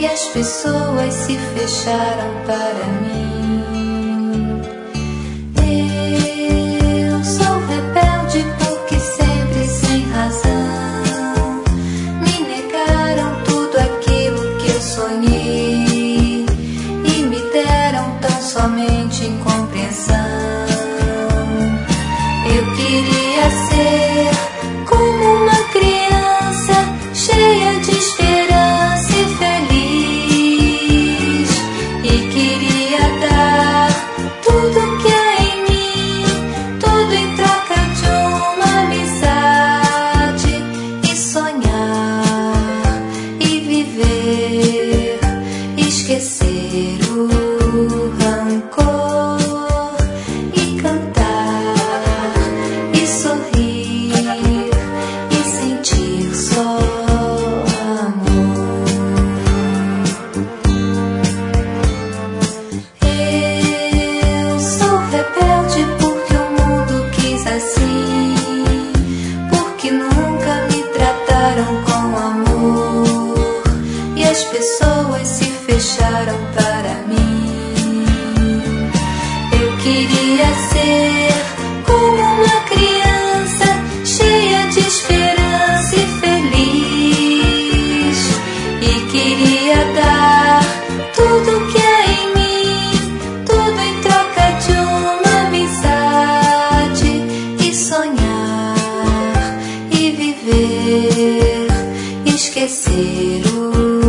e as pessoas se fecharam para mim. Eu sou rebelde porque sempre sem razão me negaram tudo aquilo que eu sonhei e me deram tão somente incompreensão. Eu queria ser como uma criança cheia de esperança e feliz, e queria dar tudo que há em mim, tudo em troca de uma amizade, e sonhar e viver, esquecer o rancor e cantar e sorrir e sentir só amor. Eu sou rebelde porque o mundo quis assim, porque nunca me trataram com amor e as pessoas se fecharam para mim. Eu queria ser como uma criança cheia de esperança e feliz, e queria dar tudo que há em mim, tudo em troca de uma amizade, e sonhar e viver, esquecer o